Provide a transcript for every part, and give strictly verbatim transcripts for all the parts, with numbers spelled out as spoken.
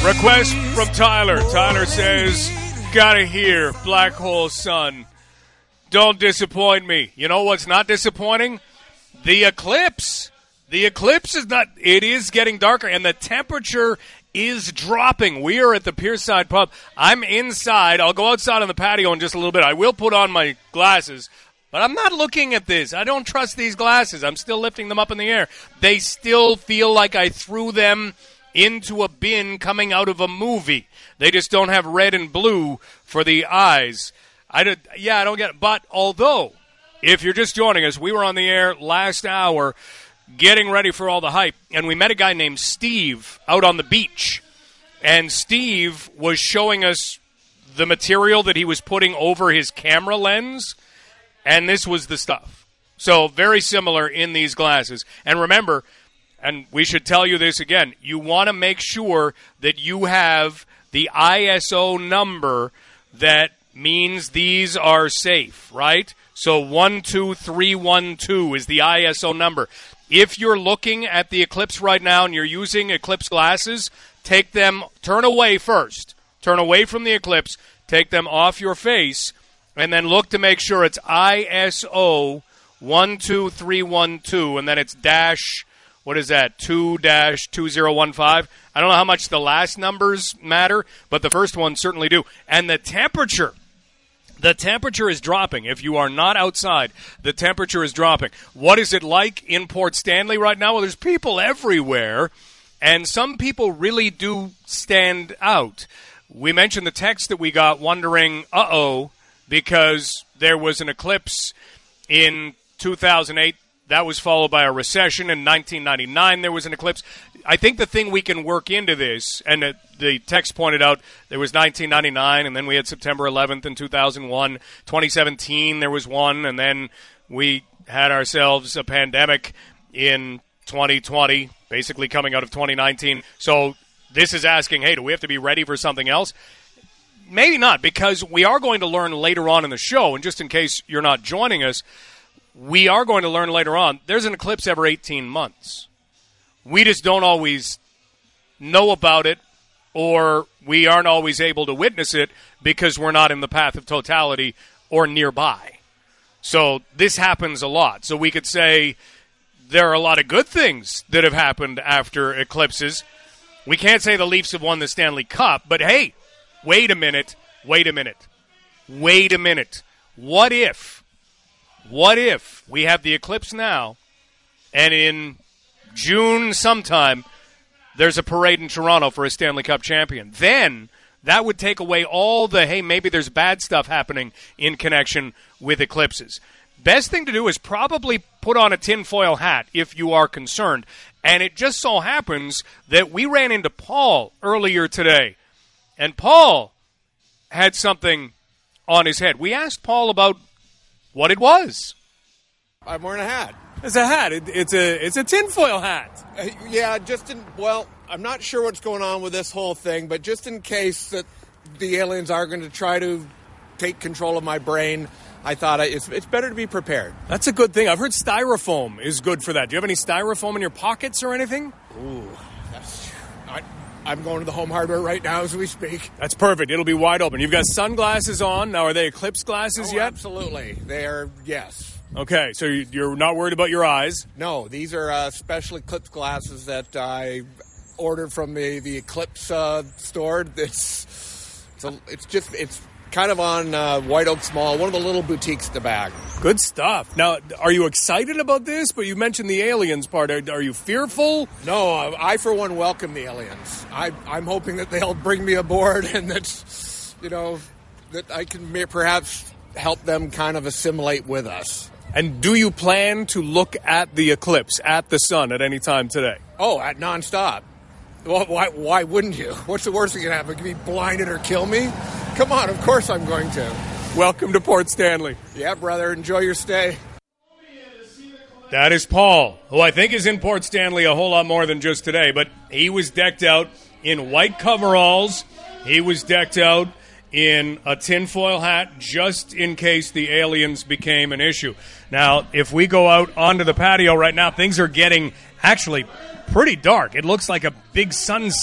Request from Tyler. Tyler says, gotta hear Black Hole Sun. Don't disappoint me. You know what's not disappointing? The eclipse. The eclipse is not, it is getting darker, and the temperature is dropping. We are at the Pierside Pub. I'm inside. I'll go outside on the patio in just a little bit. I will put on my glasses, but I'm not looking at this. I don't trust these glasses. I'm still lifting them up in the air. They still feel like I threw them into a bin coming out of a movie. They just don't have red and blue for the eyes. I did, yeah, I don't get it. But although, if you're just joining us, we were on the air last hour getting ready for all the hype, and we met a guy named Steve out on the beach. And Steve was showing us the material that he was putting over his camera lens, and this was the stuff. So very similar in these glasses. And remember, and we should tell you this again, you want to make sure that you have the I S O number that means these are safe, right? So one two three one two is the I S O number. If you're looking at the Eclipse right now and you're using Eclipse glasses, take them, turn away first. Turn away from the Eclipse, take them off your face, and then look to make sure it's I S O one two three one two, and then it's dash... What is that, two dash two zero one five? I don't know how much the last numbers matter, but the first ones certainly do. And the temperature, the temperature is dropping. If you are not outside, the temperature is dropping. What is it like in Port Stanley right now? Well, there's people everywhere, and some people really do stand out. We mentioned the text that we got wondering, uh-oh, because there was an eclipse in two thousand eight. That was followed by a recession. In nineteen ninety-nine, there was an eclipse. I think the thing we can work into this, and the, the text pointed out there was nineteen ninety-nine, and then we had September eleventh in two thousand one. twenty seventeen, there was one, and then we had ourselves a pandemic in twenty twenty, basically coming out of twenty nineteen. So this is asking, hey, do we have to be ready for something else? Maybe not, because we are going to learn later on in the show, and just in case you're not joining us, we are going to learn later on, there's an eclipse every eighteen months. We just don't always know about it, or we aren't always able to witness it because we're not in the path of totality or nearby. So this happens a lot. So we could say there are a lot of good things that have happened after eclipses. We can't say the Leafs have won the Stanley Cup, but hey, wait a minute, wait a minute, wait a minute. What if... What if we have the eclipse now, and in June sometime, there's a parade in Toronto for a Stanley Cup champion? Then that would take away all the, hey, maybe there's bad stuff happening in connection with eclipses. Best thing to do is probably put on a tinfoil hat if you are concerned. And it just so happens that we ran into Paul earlier today, and Paul had something on his head. We asked Paul about what it was. I'm wearing a hat. It's a hat. It, it's a it's a tinfoil hat. Uh, yeah, just in, well, I'm not sure what's going on with this whole thing, but just in case that the aliens are going to try to take control of my brain, I thought it's it's better to be prepared. That's a good thing. I've heard styrofoam is good for that. Do you have any styrofoam in your pockets or anything? Ooh, that's... I, I'm going to the Home Hardware right now as we speak. That's perfect. It'll be wide open. You've got sunglasses on. Now, are they eclipse glasses oh, yet? Absolutely. They are, yes. Okay, so you're not worried about your eyes? No, these are uh, special Eclipse glasses that I ordered from the, the Eclipse uh, store. It's, it's, a, it's just, it's kind of on uh, White Oaks Mall, one of the little boutiques at the back. Good stuff. Now, are you excited about this? But you mentioned the aliens part. Are, are you fearful? No, I, for one, welcome the aliens. I, I'm hoping that they'll bring me aboard and that, you know, that I can perhaps help them kind of assimilate with us. And do you plan to look at the eclipse, at the sun, at any time today? Oh, at nonstop. Well, why, why wouldn't you? What's the worst that can happen? Can be blinded or kill me? Come on, of course I'm going to. Welcome to Port Stanley. Yeah, brother, enjoy your stay. That is Paul, who I think is in Port Stanley a whole lot more than just today, but he was decked out in white coveralls. He was decked out in a tinfoil hat just in case the aliens became an issue. Now, if we go out onto the patio right now, things are getting actually pretty dark. It looks like a big sunset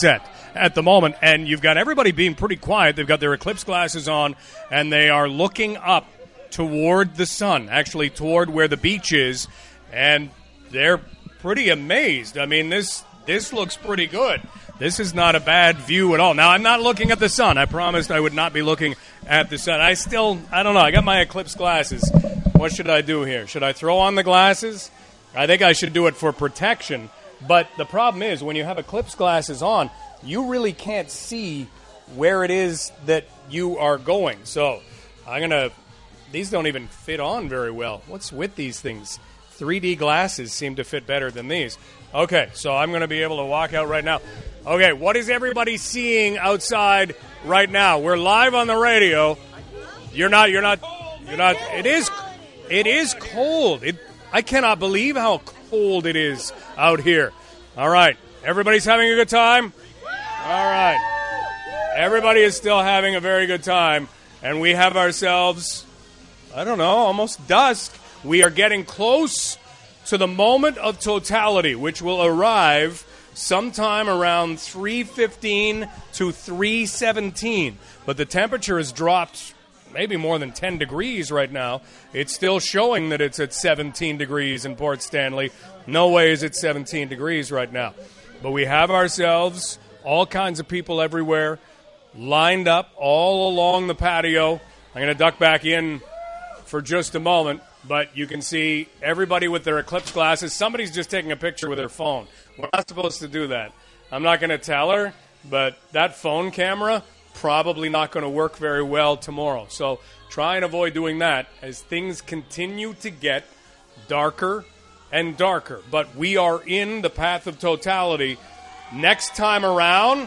at the moment. And you've got everybody being pretty quiet. They've got their eclipse glasses on, and they are looking up toward the sun, actually toward where the beach is, and they're pretty amazed. I mean, this this looks pretty good. This is not a bad view at all. Now, I'm not looking at the sun. I promised I would not be looking at the sun. I still, I don't know. I got my eclipse glasses. What should I do here? Should I throw on the glasses? I think I should do it for protection. But the problem is, when you have eclipse glasses on, you really can't see where it is that you are going. So I'm going to, these don't even fit on very well. What's with these things? three D glasses seem to fit better than these. Okay, so I'm going to be able to walk out right now. Okay, what is everybody seeing outside right now? We're live on the radio. You're not, you're not, you're not, it is, it is cold. It, I cannot believe how cold it is out here. All right, everybody's having a good time? All right. Everybody is still having a very good time, and we have ourselves, I don't know, almost dusk. We are getting close to the moment of totality, which will arrive sometime around three fifteen to three seventeen. But the temperature has dropped maybe more than ten degrees right now. It's still showing that it's at seventeen degrees in Port Stanley. No way is it seventeen degrees right now. But we have ourselves all kinds of people everywhere lined up all along the patio. I'm going to duck back in for just a moment. But you can see everybody with their eclipse glasses. Somebody's just taking a picture with their phone. We're not supposed to do that. I'm not going to tell her, but that phone camera probably not going to work very well tomorrow. So try and avoid doing that as things continue to get darker and darker. But we are in the path of totality. Next time around,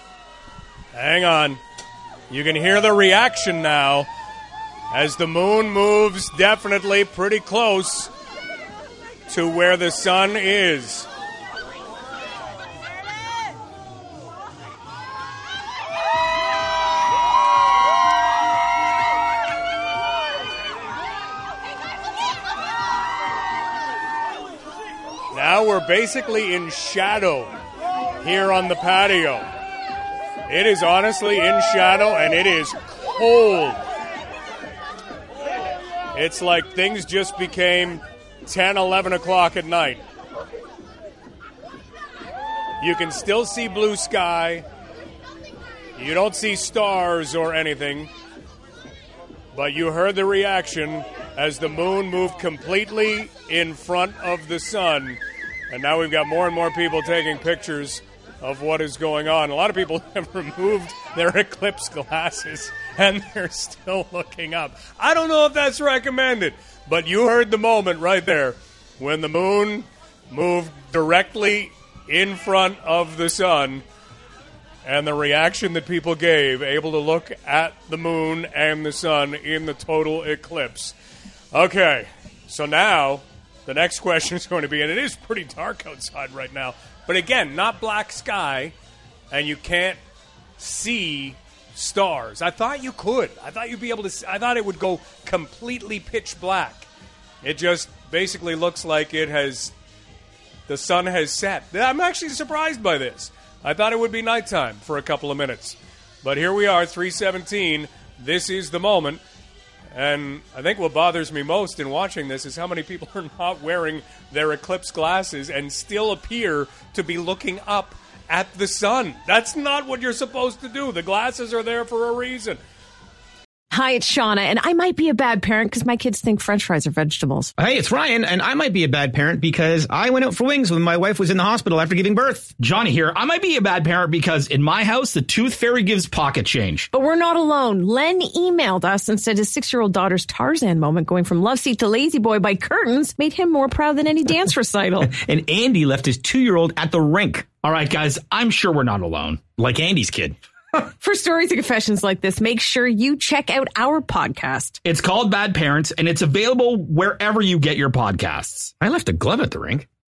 hang on. You can hear the reaction now. As the moon moves definitely pretty close to where the sun is. Now we're basically in shadow here on the patio. It is honestly in shadow, and it is cold. It's like things just became ten, eleven o'clock at night. You can still see blue sky. You don't see stars or anything. But you heard the reaction as the moon moved completely in front of the sun. And now we've got more and more people taking pictures of what is going on. A lot of people have removed their eclipse glasses, and they're still looking up. I don't know if that's recommended, but you heard the moment right there when the moon moved directly in front of the sun, and the reaction that people gave, able to look at the moon and the sun in the total eclipse. Okay, so now the next question is going to be, and it is pretty dark outside right now, but again, not black sky, and you can't see stars. I thought you could. I thought you'd be able to see, I thought it would go completely pitch black. It just basically looks like it has, the sun has set. I'm actually surprised by this. I thought it would be nighttime for a couple of minutes. But here we are, three seventeen. This is the moment. And I think what bothers me most in watching this is how many people are not wearing their eclipse glasses and still appear to be looking up at the sun. That's not what you're supposed to do. The glasses are there for a reason. Hi, it's Shauna, and I might be a bad parent because my kids think French fries are vegetables. Hey, it's Ryan, and I might be a bad parent because I went out for wings when my wife was in the hospital after giving birth. Johnny here. I might be a bad parent because in my house, the tooth fairy gives pocket change. But we're not alone. Len emailed us and said his six-year-old daughter's Tarzan moment going from love seat to lazy boy by curtains made him more proud than any dance recital. And Andy left his two-year-old at the rink. All right, guys, I'm sure we're not alone. Like Andy's kid. For stories and confessions like this, make sure you check out our podcast. It's called Bad Parents, and it's available wherever you get your podcasts. I left a glove at the rink.